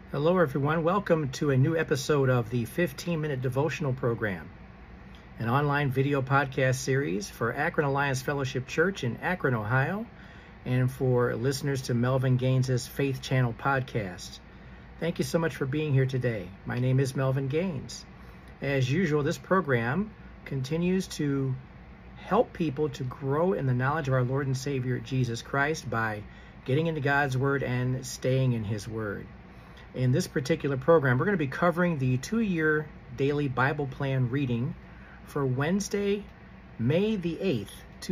Hello everyone, welcome to a new episode of the 15-Minute Devotional Program, an online video podcast series for Akron Alliance Fellowship Church in Akron, Ohio, and for listeners to Melvin Gaines' Faith Channel podcast. Thank you so much for being here today. My name is Melvin Gaines. As usual, this program continues to help people to grow in the knowledge of our Lord and Savior Jesus Christ by getting into God's Word and staying in His Word. In this particular program, we're going to be covering the 2-year daily Bible plan reading for Wednesday, May the 8th,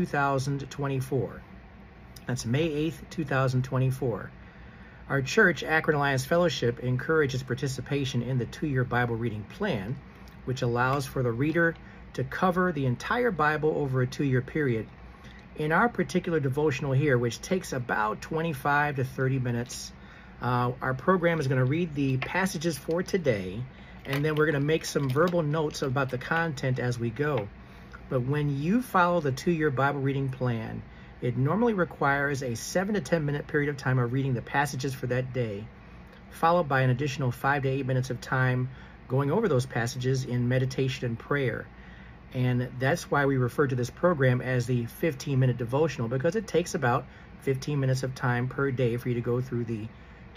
2024. That's May 8th, 2024. Our church, Akron Alliance Fellowship, encourages participation in the 2-year Bible reading plan, which allows for the reader to cover the entire Bible over a 2-year period. In our particular devotional here, which takes about 25 to 30 minutes, our program is going to read the passages for today, and then we're going to make some verbal notes about the content as we go. But when you follow the 2-year Bible reading plan, it normally requires a 7 to 10 minute period of time of reading the passages for that day, followed by an additional 5 to 8 minutes of time going over those passages in meditation and prayer. And that's why we refer to this program as the 15-minute devotional, because it takes about 15 minutes of time per day for you to go through the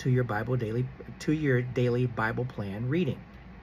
2-year daily Bible plan reading.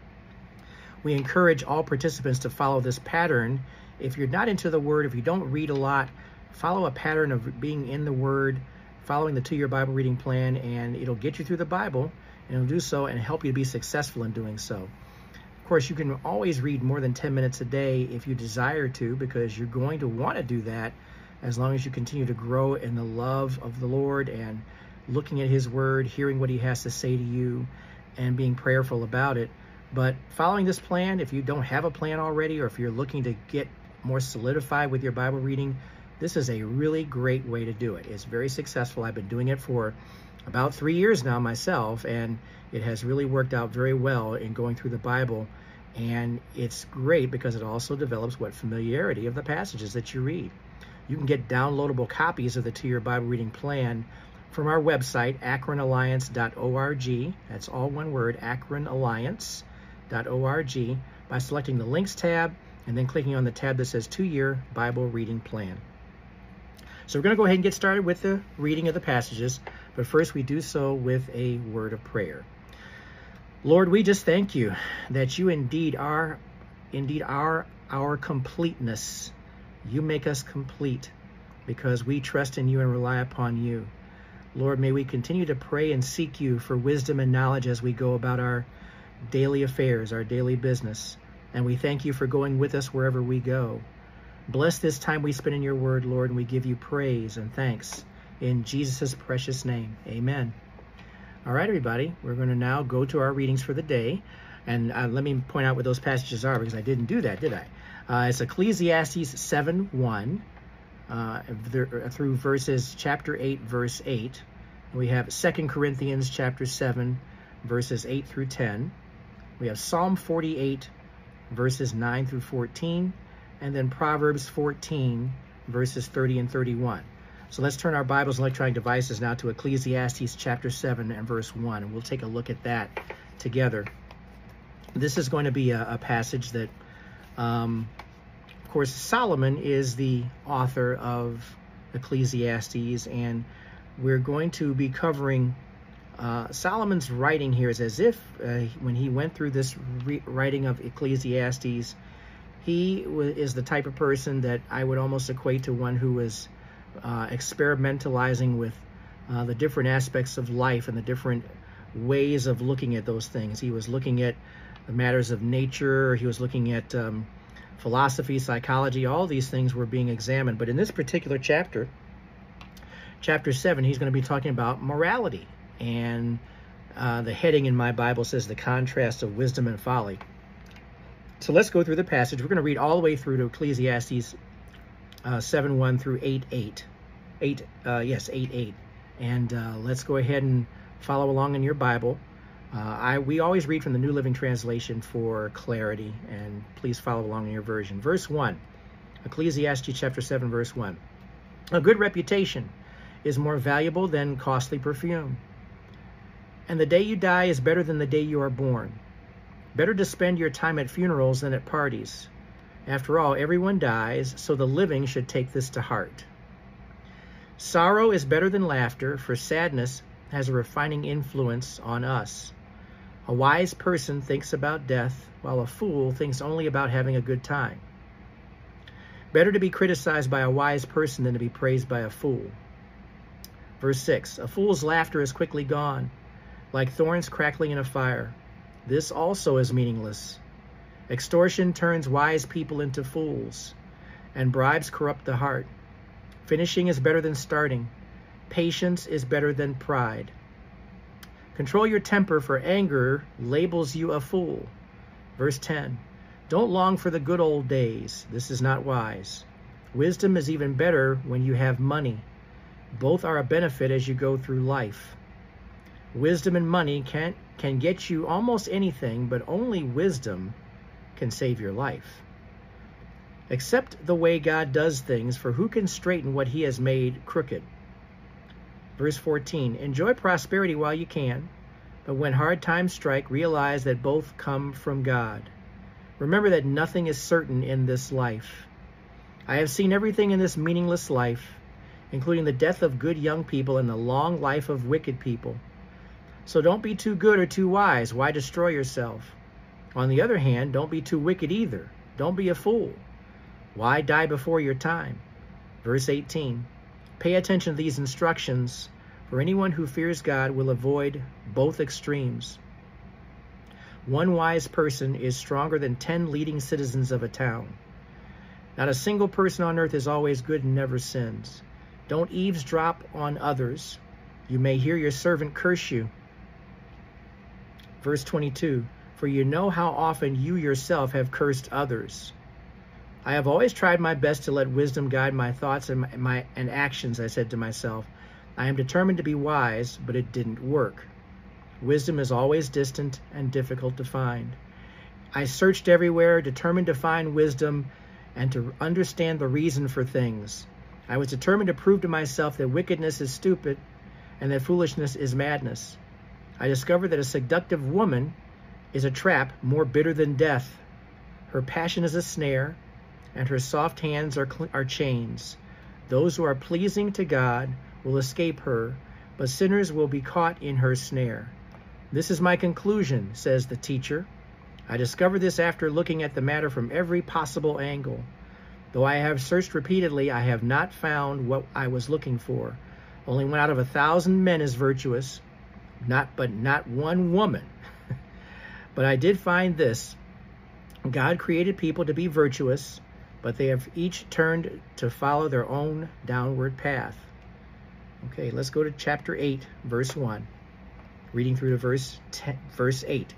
We encourage all participants to follow this pattern. If you're not into the Word, if you don't read a lot, follow a pattern of being in the Word, following the 2-year Bible reading plan, and it'll get you through the Bible, and it'll do so and help you to be successful in doing so. Of course, you can always read more than 10 minutes a day if you desire to, because you're going to want to do that as long as you continue to grow in the love of the Lord and looking at His Word, hearing what He has to say to you, and being prayerful about it. But following this plan, if you don't have a plan already, or if you're looking to get more solidified with your Bible reading, this is a really great way to do it. It's very successful. I've been doing it for about 3 years now myself, and it has really worked out very well in going through the Bible. And it's great because it also develops familiarity of the passages that you read. You can get downloadable copies of the 2-year Bible reading plan from our website, akronalliance.org. That's all one word, akronalliance.org, by selecting the Links tab and then clicking on the tab that says 2-year Bible reading plan. So we're going to go ahead and get started with the reading of the passages, but first we do so with a word of prayer. Lord, we just thank you that you indeed are our completeness. You make us complete because we trust in you and rely upon you. Lord, may we continue to pray and seek you for wisdom and knowledge as we go about our daily affairs, our daily business. And we thank you for going with us wherever we go. Bless this time we spend in your word, Lord, and we give you praise and thanks in Jesus' precious name. Amen. All right, everybody, we're going to now go to our readings for the day. And let me point out what those passages are, because I didn't do that, did I? It's Ecclesiastes 7:1. Through verses chapter 8, verse 8. We have 2 Corinthians chapter 7, verses 8 through 10. We have Psalm 48, verses 9 through 14. And then Proverbs 14, verses 30 and 31. So let's turn our Bibles and electronic devices now to Ecclesiastes chapter 7 and verse 1. And we'll take a look at that together. This is going to be a passage that of course, Solomon is the author of Ecclesiastes, and we're going to be covering Solomon's writing here. Is as if when he went through this writing of Ecclesiastes, he is the type of person that I would almost equate to one who was experimentalizing with the different aspects of life and the different ways of looking at those things. He was looking at the matters of nature. He was looking at philosophy, psychology, all these things were being examined. But in this particular chapter 7, he's going to be talking about morality. And the heading in my Bible says the contrast of wisdom and folly. So let's go through the passage. We're going to read all the way through to Ecclesiastes 7:1 through 8:8. 8:8. And let's go ahead and follow along in your Bible. We always read from the New Living Translation for clarity, and please follow along in your version. Verse 1, Ecclesiastes chapter 7, verse 1. A good reputation is more valuable than costly perfume. And the day you die is better than the day you are born. Better to spend your time at funerals than at parties. After all, everyone dies, so the living should take this to heart. Sorrow is better than laughter, for sadness has a refining influence on us. A wise person thinks about death, while a fool thinks only about having a good time. Better to be criticized by a wise person than to be praised by a fool. Verse 6, a fool's laughter is quickly gone, like thorns crackling in a fire. This also is meaningless. Extortion turns wise people into fools, and bribes corrupt the heart. Finishing is better than starting. Patience is better than pride. Control your temper, for anger labels you a fool. Verse 10, don't long for the good old days. This is not wise. Wisdom is even better when you have money. Both are a benefit as you go through life. Wisdom and money can get you almost anything, but only wisdom can save your life. Accept the way God does things, for who can straighten what he has made crooked? Verse 14, enjoy prosperity while you can, but when hard times strike, realize that both come from God. Remember that nothing is certain in this life. I have seen everything in this meaningless life, including the death of good young people and the long life of wicked people. So don't be too good or too wise. Why destroy yourself? On the other hand, don't be too wicked either. Don't be a fool. Why die before your time? Verse 18, pay attention to these instructions, for anyone who fears God will avoid both extremes. One wise person is stronger than 10 leading citizens of a town. Not a single person on earth is always good and never sins. Don't eavesdrop on others. You may hear your servant curse you. Verse 22, for you know how often you yourself have cursed others. I have always tried my best to let wisdom guide my thoughts and actions, I said to myself. I am determined to be wise, but it didn't work. Wisdom is always distant and difficult to find. I searched everywhere, determined to find wisdom and to understand the reason for things. I was determined to prove to myself that wickedness is stupid and that foolishness is madness. I discovered that a seductive woman is a trap more bitter than death. Her passion is a snare, and her soft hands are chains. Those who are pleasing to God will escape her, but sinners will be caught in her snare. This is my conclusion, says the teacher. I discovered this after looking at the matter from every possible angle. Though I have searched repeatedly, I have not found what I was looking for. Only one out of 1,000 men is virtuous, but not one woman. But I did find this. God created people to be virtuous, but they have each turned to follow their own downward path. Okay, let's go to chapter 8, verse 1. Reading through to verse 8,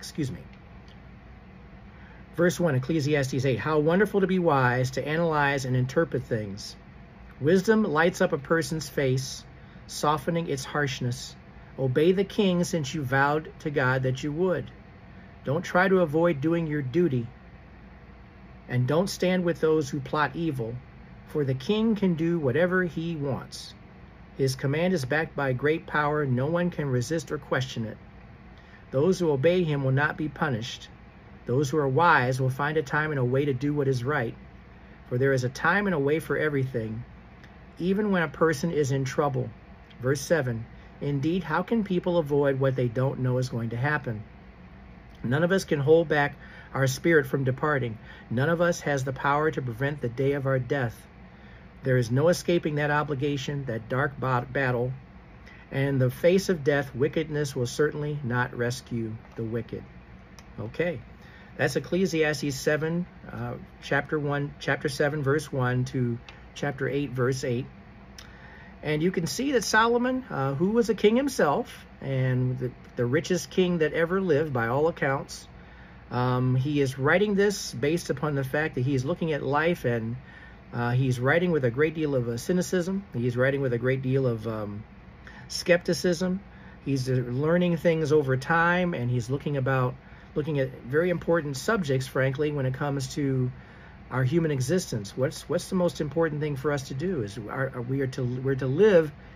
Verse 1, Ecclesiastes 8. How wonderful to be wise, to analyze and interpret things. Wisdom lights up a person's face, softening its harshness. Obey the king, since you vowed to God that you would. Don't try to avoid doing your duty. And don't stand with those who plot evil, for the king can do whatever he wants. His command is backed by great power. No one can resist or question it. Those who obey him will not be punished. Those who are wise will find a time and a way to do what is right. For there is a time and a way for everything, even when a person is in trouble. Verse 7. Indeed, how can people avoid what they don't know is going to happen? None of us can hold back our spirit from departing. None of us has the power to prevent the day of our death. There is no escaping that obligation, that dark battle. And in the face of death, wickedness will certainly not rescue the wicked. Okay, that's Ecclesiastes 7, chapter 7, verse 1 to chapter 8, verse 8. And you can see that Solomon, who was a king himself, and the richest king that ever lived by all accounts, he is writing this based upon the fact that he's looking at life, and he's writing with a great deal of cynicism. He's writing with a great deal of skepticism. He's learning things over time, and he's looking at very important subjects, frankly, when it comes to our human existence. What's the most important thing for us to do? Is we're to live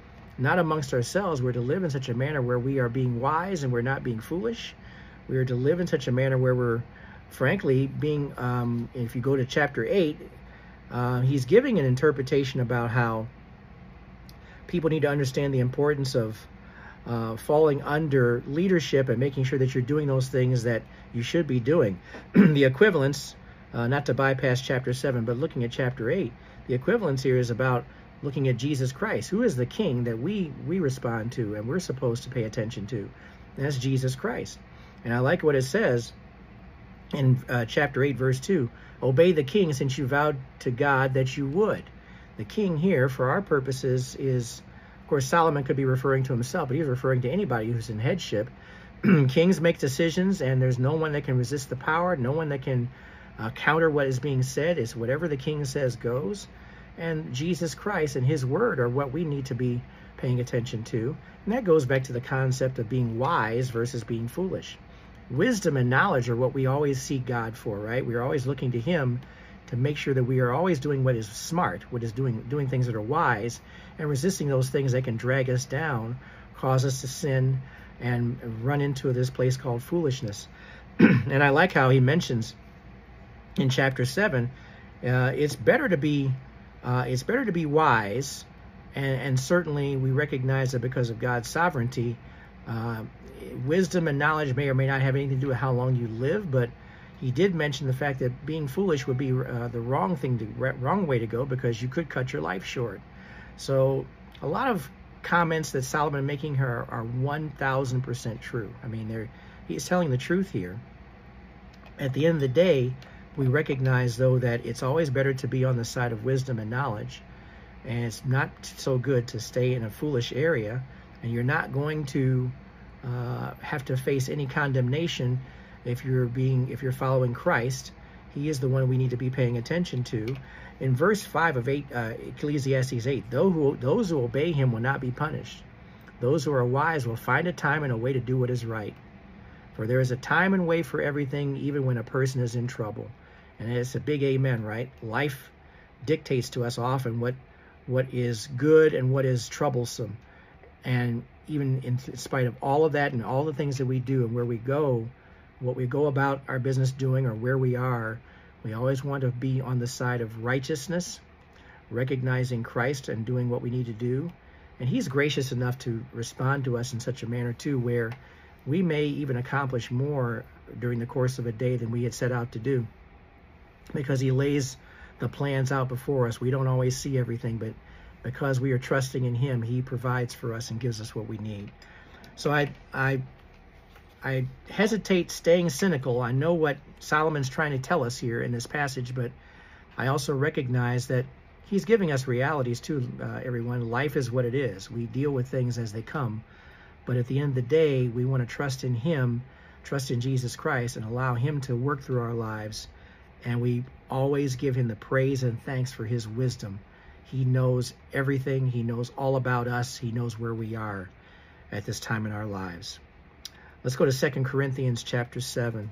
not amongst ourselves. We're to live in such a manner where we are being wise and we're not being foolish. We are to live in such a manner where we're, frankly, being, if you go to chapter 8, he's giving an interpretation about how people need to understand the importance of falling under leadership and making sure that you're doing those things that you should be doing. The equivalence, not to bypass chapter 7, but looking at chapter 8, the equivalence here is about looking at Jesus Christ, who is the king that we respond to and we're supposed to pay attention to. And that's Jesus Christ. And I like what it says in chapter 8, verse 2, obey the king since you vowed to God that you would. The king here, for our purposes, is, of course, Solomon could be referring to himself, but he's referring to anybody who's in headship. Kings make decisions, and there's no one that can resist the power, no one that can counter what is being said. It's whatever the king says goes. And Jesus Christ and his word are what we need to be paying attention to. And that goes back to the concept of being wise versus being foolish. Wisdom and knowledge are what we always seek God for, right? We're always looking to him to make sure that we are always doing what is smart, what is doing things that are wise, and resisting those things that can drag us down, cause us to sin, and run into this place called foolishness. And I like how he mentions in chapter 7, it's better to be wise, and certainly we recognize that because of God's sovereignty, wisdom and knowledge may or may not have anything to do with how long you live, but he did mention the fact that being foolish would be the wrong way to go, because you could cut your life short. So a lot of comments that Solomon is making here are 1,000% true. I mean, he's telling the truth here. At the end of the day, we recognize, though, that it's always better to be on the side of wisdom and knowledge, and it's not so good to stay in a foolish area, and you're not going to have to face any condemnation if you're following Christ. He is the one we need to be paying attention to. In verse 5 of Ecclesiastes 8, those who obey him will not be punished. Those who are wise will find a time and a way to do what is right. For there is a time and way for everything, even when a person is in trouble. And it's a big amen, right? Life dictates to us often what is good and what is troublesome. And even in spite of all of that and all the things that we do and where we go, what we go about our business doing or where we are, we always want to be on the side of righteousness, recognizing Christ and doing what we need to do. And he's gracious enough to respond to us in such a manner too, where we may even accomplish more during the course of a day than we had set out to do, because he lays the plans out before us. We don't always see everything, but because we are trusting in him, he provides for us and gives us what we need. So I hesitate staying cynical. I know what Solomon's trying to tell us here in this passage, but I also recognize that he's giving us realities too, everyone. Life is what it is. We deal with things as they come. But at the end of the day, we want to trust in him, trust in Jesus Christ, and allow him to work through our lives. And we always give him the praise and thanks for his wisdom. He knows everything. He knows all about us. He knows where we are at this time in our lives. Let's go to 2 Corinthians chapter 7.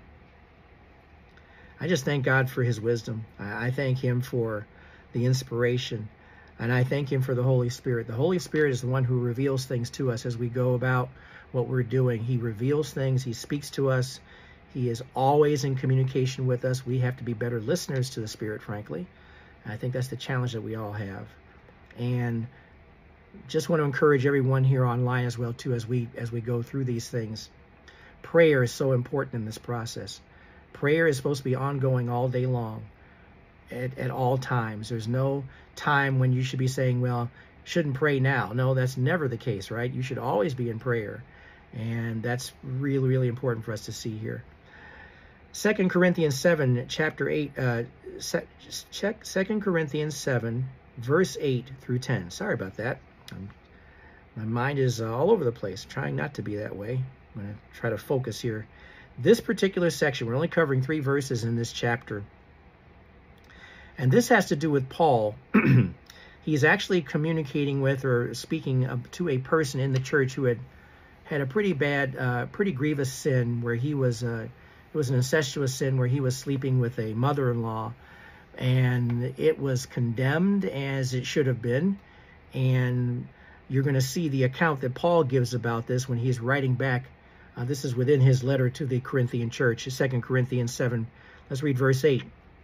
I just thank God for his wisdom. I thank him for the inspiration, and I thank him for the Holy Spirit. The Holy Spirit is the one who reveals things to us as we go about what we're doing. He reveals things. He speaks to us. He is always in communication with us. We have to be better listeners to the Spirit, frankly. And I think that's the challenge that we all have. And just want to encourage everyone here online as well, too, as we go through these things. Prayer is so important in this process. Prayer is supposed to be ongoing all day long, at all times. There's no time when you should be saying, well, shouldn't pray now. No, that's never the case, right? You should always be in prayer. And that's really, really important for us to see here. 2 Corinthians 7, chapter 8, 2 Corinthians 7, verse 8 through 10. Sorry about that. My mind is all over the place, trying not to be that way. I'm going to try to focus here. This particular section, we're only covering 3 verses in this chapter. And this has to do with Paul. He's actually communicating with or speaking to a person in the church who had a pretty bad, pretty grievous sin where he was, it was an incestuous sin where he was sleeping with a mother-in-law. And it was condemned as it should have been. And you're going to see the account that Paul gives about this when he's writing back. This is within his letter to the Corinthian church, 2 Corinthians 7. Let's read verse 8.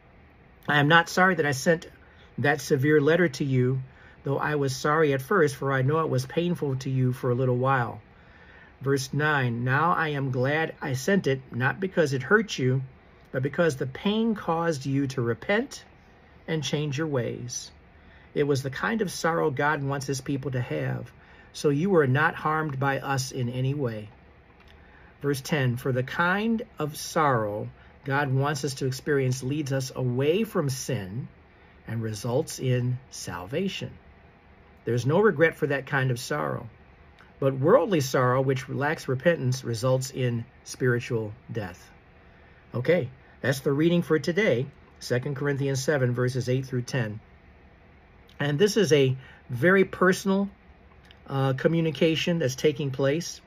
I am not sorry that I sent that severe letter to you, though I was sorry at first, for I know it was painful to you for a little while. Verse 9, now I am glad I sent it, not because it hurt you, but because the pain caused you to repent and change your ways. It was the kind of sorrow God wants his people to have, so you were not harmed by us in any way. Verse 10, for the kind of sorrow God wants us to experience leads us away from sin and results in salvation. There's no regret for that kind of sorrow. But worldly sorrow, which lacks repentance, results in spiritual death. Okay, that's the reading for today, 2 Corinthians 7, verses 8 through 10. And this is a very personal communication that's taking place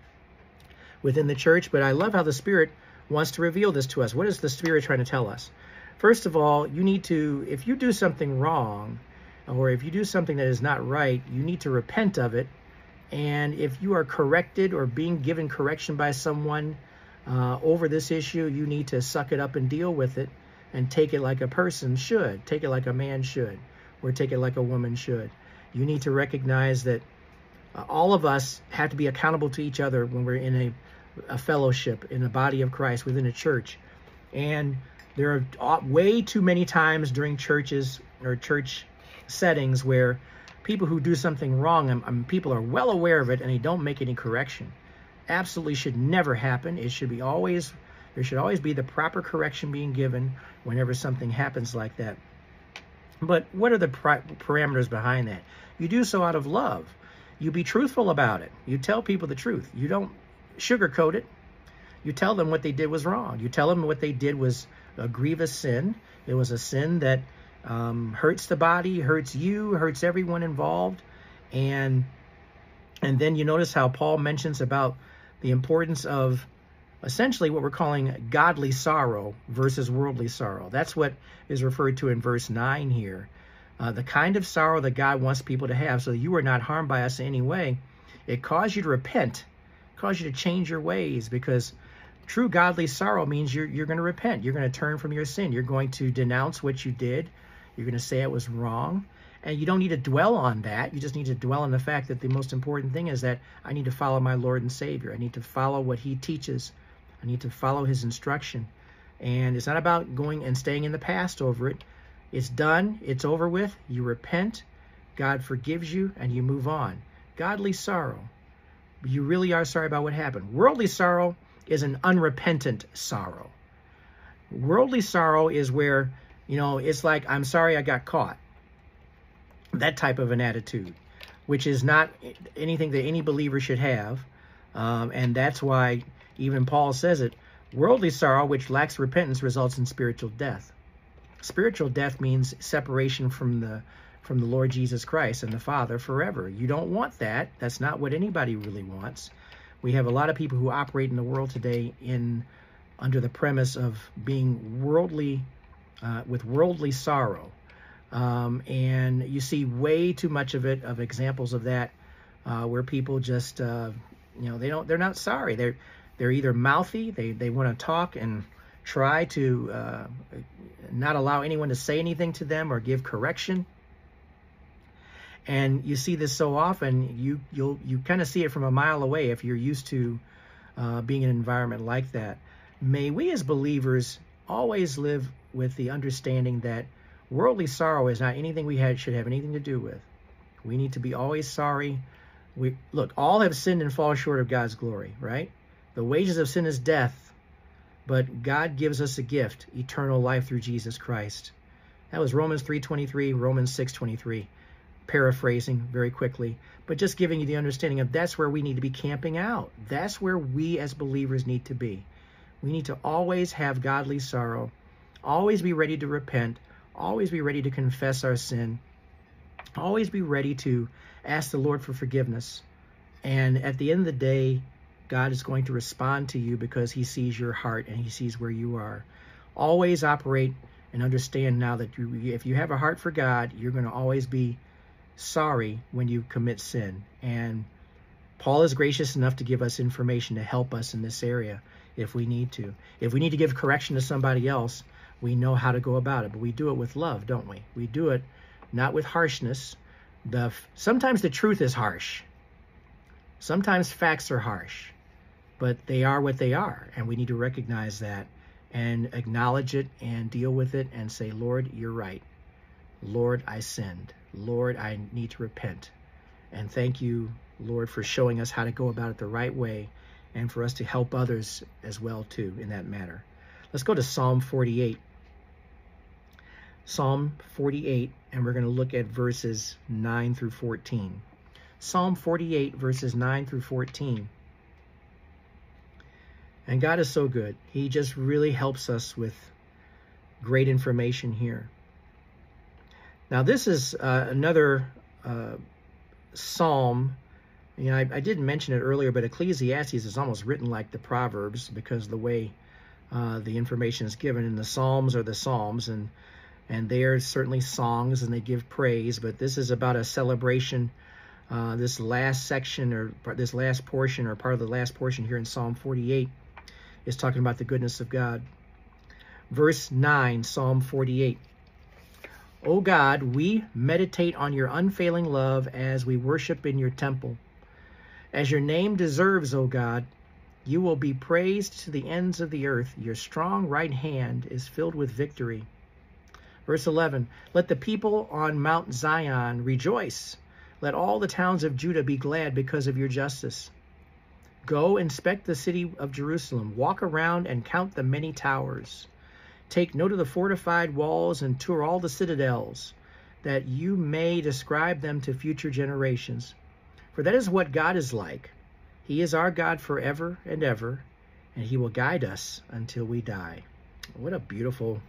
within the church, but I love how the Spirit wants to reveal this to us. What is the Spirit trying to tell us? First of all, you need to, if you do something wrong, or if you do something that is not right, you need to repent of it. And if you are corrected or being given correction by someone over this issue, you need to suck it up and deal with it and take it like a person should, take it like a man should, or take it like a woman should. You need to recognize that all of us have to be accountable to each other when we're in a fellowship, in the body of Christ, within a church. And there are way too many times during churches or church settings where people who do something wrong, people are well aware of it and they don't make any correction. Absolutely should never happen. It should be always, there should always be the proper correction being given whenever something happens like that. But what are the parameters behind that? You do so out of love. You be truthful about it. You tell people the truth. You don't sugarcoat it. You tell them what they did was wrong. You tell them what they did was a grievous sin. It was a sin that hurts the body, hurts you, hurts everyone involved. And then you notice how Paul mentions about the importance of essentially what we're calling godly sorrow versus worldly sorrow. That's what is referred to in verse 9 here. The kind of sorrow that God wants people to have, so that you are not harmed by us in any way. It caused you to repent, caused you to change your ways, because true godly sorrow means you're going to repent. You're going to turn from your sin. You're going to denounce what you did. You're going to say it was wrong. And you don't need to dwell on that. You just need to dwell on the fact that the most important thing is that I need to follow my Lord and Savior. I need to follow what he teaches. I need to follow his instruction. And it's not about going and staying in the past over it. It's done. It's over with. You repent. God forgives you, and you move on. Godly sorrow. You really are sorry about what happened. Worldly sorrow is an unrepentant sorrow. Worldly sorrow is where, it's like, I'm sorry I got caught. That type of an attitude, which is not anything that any believer should have. And that's why even Paul says it. Worldly sorrow, which lacks repentance, results in spiritual death. Spiritual death means separation from the Lord Jesus Christ and the Father forever. You don't want that. That's not what anybody really wants. We have a lot of people who operate in the world today under the premise of being worldly, with worldly sorrow. And you see way too much of it, of examples of that, where people just, they're not sorry. They're either mouthy, they want to talk and try to not allow anyone to say anything to them or give correction. And you see this so often, you kind of see it from a mile away if you're used to being in an environment like that. May we as believers always live with the understanding that worldly sorrow is not anything should have anything to do with. We need to be always sorry. Look, all have sinned and fall short of God's glory, right? The wages of sin is death, but God gives us a gift, eternal life through Jesus Christ. That was Romans 3:23, Romans 6:23. Paraphrasing very quickly, but just giving you the understanding of that's where we need to be camping out. That's where we as believers need to be. We need to always have godly sorrow, always be ready to repent, always be ready to confess our sin, always be ready to ask the Lord for forgiveness. And at the end of the day, God is going to respond to you because he sees your heart and he sees where you are. Always operate and understand now that if you have a heart for God, you're going to always be sorry when you commit sin. And Paul is gracious enough to give us information to help us in this area if we need to. If we need to give correction to somebody else, we know how to go about it. But we do it with love, don't we? We do it not with harshness. Sometimes the truth is harsh. Sometimes facts are harsh. But they are what they are. And we need to recognize that and acknowledge it and deal with it and say, Lord, you're right. Lord, I sinned. Lord, I need to repent. And thank you, Lord, for showing us how to go about it the right way and for us to help others as well, too, in that matter. Let's go to Psalm 48. Psalm 48, and we're going to look at verses 9 through 14. Psalm 48, verses 9 through 14. And God is so good. He just really helps us with great information here. Now, this is another psalm. You know, I didn't mention it earlier, but Ecclesiastes is almost written like the Proverbs because the way the information is given. And the Psalms are the Psalms, and they are certainly songs, and they give praise. But this is about a celebration. This last section, or this last portion, or part of the last portion here in Psalm 48, is talking about the goodness of God. Verse 9, Psalm 48. O God, we meditate on your unfailing love as we worship in your temple. As your name deserves, O God, you will be praised to the ends of the earth. Your strong right hand is filled with victory. Verse 11, let the people on Mount Zion rejoice. Let all the towns of Judah be glad because of your justice. Go inspect the city of Jerusalem. Walk around and count the many towers. Take note of the fortified walls and tour all the citadels, that you may describe them to future generations. For that is what God is like. He is our God forever and ever, and he will guide us until we die. What beautiful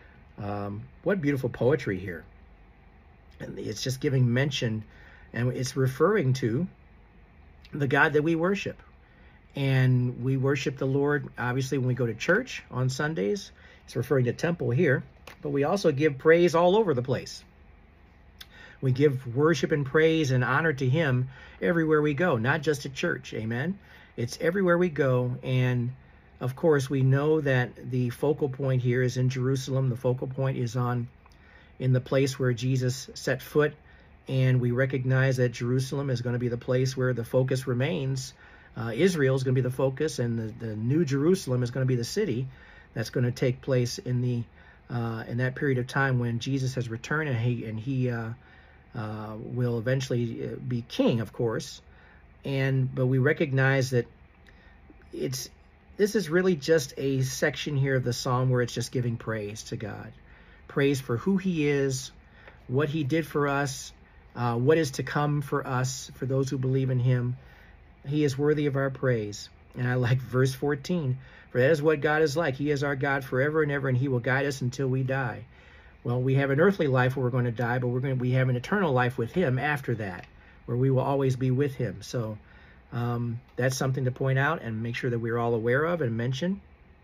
poetry here. And it's just giving mention, and it's referring to the God that we worship. And we worship the Lord, obviously, when we go to church on Sundays. It's referring to temple here. But we also give praise all over the place. We give worship and praise and honor to him everywhere we go, not just at church. Amen? It's everywhere we go. And, of course, we know that the focal point here is in Jerusalem. The focal point is in the place where Jesus set foot. And we recognize that Jerusalem is going to be the place where the focus remains. Israel is going to be the focus, and the New Jerusalem is going to be the city that's going to take place in that period of time when Jesus has returned, and he will eventually be king, of course. But we recognize that this is really just a section here of the psalm where it's just giving praise to God, praise for who he is, what he did for us, what is to come for us, for those who believe in him. He is worthy of our praise. And I like verse 14. For that is what God is like. He is our God forever and ever, and he will guide us until we die. Well, we have an earthly life where we're going to die, but we have an eternal life with him after that, where we will always be with him. So that's something to point out and make sure that we're all aware of and mention.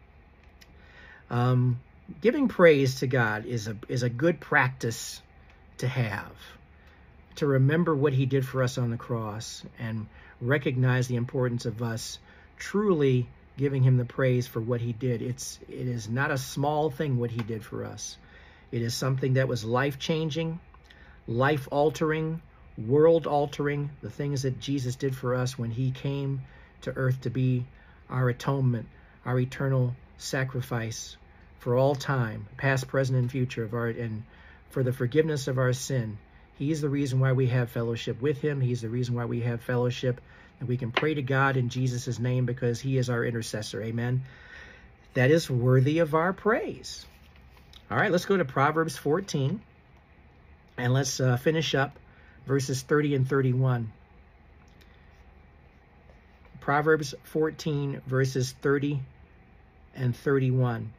Giving praise to God is a good practice to have, to remember what he did for us on the cross and recognize the importance of us truly giving him the praise for what he did. It is not a small thing what he did for us. It is something that was life-changing, life-altering, world-altering, the things that Jesus did for us when he came to earth to be our atonement, our eternal sacrifice for all time, past, present, and future, and for the forgiveness of our sin. He's the reason why we have fellowship with him. He's the reason why we have fellowship, and we can pray to God in Jesus' name because he is our intercessor. Amen. That is worthy of our praise. All right, let's go to Proverbs 14, and let's finish up verses 30 and 31. Proverbs 14, verses 30 and 31.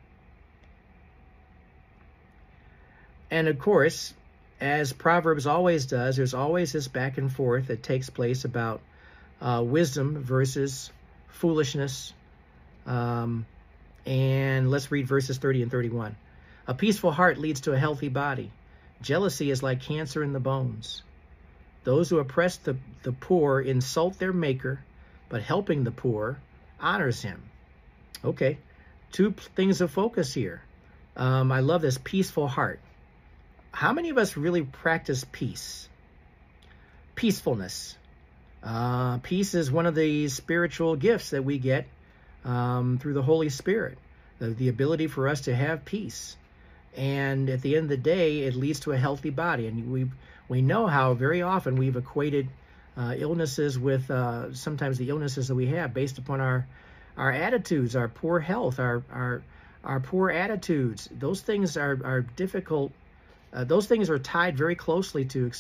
And of course, as Proverbs always does, there's always this back and forth that takes place about wisdom versus foolishness. And let's read verses 30 and 31. A peaceful heart leads to a healthy body. Jealousy is like cancer in the bones. Those who oppress the poor insult their maker, but helping the poor honors him. Okay, two things of focus here. I love this peaceful heart. How many of us really practice peace? Peacefulness. Peace is one of the spiritual gifts that we get through the Holy Spirit, the ability for us to have peace. And at the end of the day, it leads to a healthy body. And we know how very often we've equated illnesses with sometimes the illnesses that we have based upon our attitudes, our poor health, our poor attitudes. Those things are difficult. Those things are tied very closely to,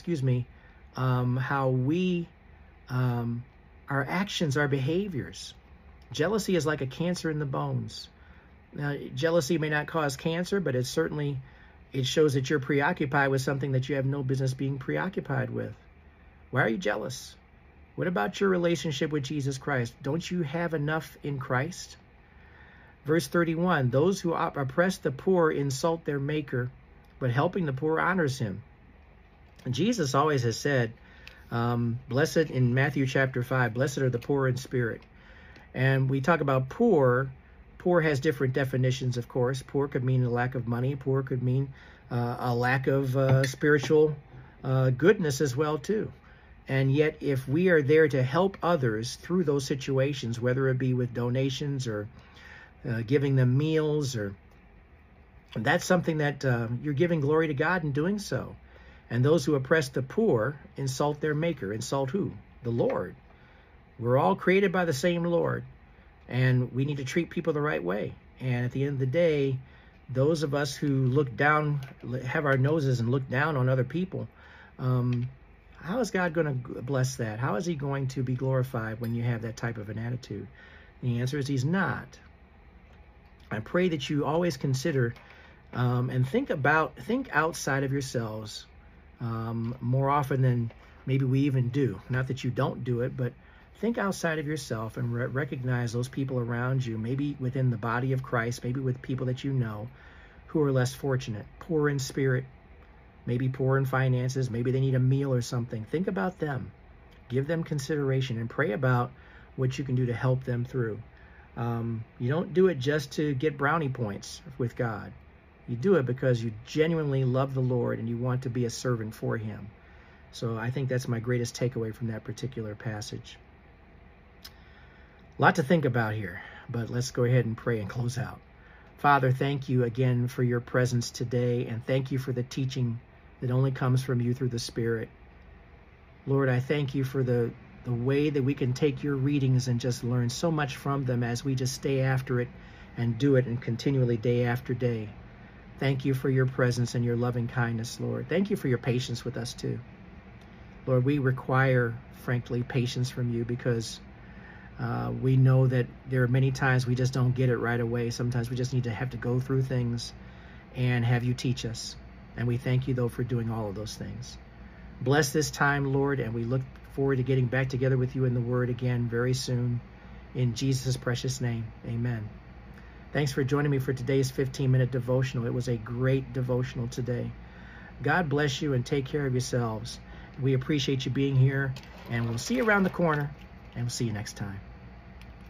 how we, our actions, our behaviors. Jealousy is like a cancer in the bones. Now, jealousy may not cause cancer, but it shows that you're preoccupied with something that you have no business being preoccupied with. Why are you jealous? What about your relationship with Jesus Christ? Don't you have enough in Christ? Verse 31, those who oppress the poor insult their maker, but helping the poor honors him. And Jesus always has said, blessed in Matthew chapter 5, blessed are the poor in spirit. And we talk about poor. Poor has different definitions, of course. Poor could mean a lack of money. Poor could mean a lack of spiritual goodness as well, too. And yet, if we are there to help others through those situations, whether it be with donations or giving them meals, that's something that you're giving glory to God in doing so. And those who oppress the poor insult their maker. Insult who? The Lord. We're all created by the same Lord. And we need to treat people the right way. And at the end of the day, those of us who look down, have our noses and look down on other people, how is God going to bless that? How is he going to be glorified when you have that type of an attitude? The answer is he's not. I pray that you always consider and think outside of yourselves more often than maybe we even do. Not that you don't do it, but think outside of yourself and recognize those people around you, maybe within the body of Christ, maybe with people that you know who are less fortunate, poor in spirit, maybe poor in finances, maybe they need a meal or something. Think about them. Give them consideration and pray about what you can do to help them through. You don't do it just to get brownie points with God. You do it because you genuinely love the Lord and you want to be a servant for him. So I think that's my greatest takeaway from that particular passage. A lot to think about here, but let's go ahead and pray and close out. Father, thank you again for your presence today, and thank you for the teaching that only comes from you through the Spirit. Lord, I thank you for the way that we can take your readings and just learn so much from them as we just stay after it and do it and continually day after day. Thank you for your presence and your loving kindness, Lord. Thank you for your patience with us too. Lord, we require, frankly, patience from you because we know that there are many times we just don't get it right away. Sometimes we just need to have to go through things and have you teach us. And we thank you, though, for doing all of those things. Bless this time, Lord, and we look forward to getting back together with you in the Word again very soon. In Jesus' precious name, amen. Thanks for joining me for today's 15-minute devotional. It was a great devotional today. God bless you and take care of yourselves. We appreciate you being here, and we'll see you around the corner, and we'll see you next time.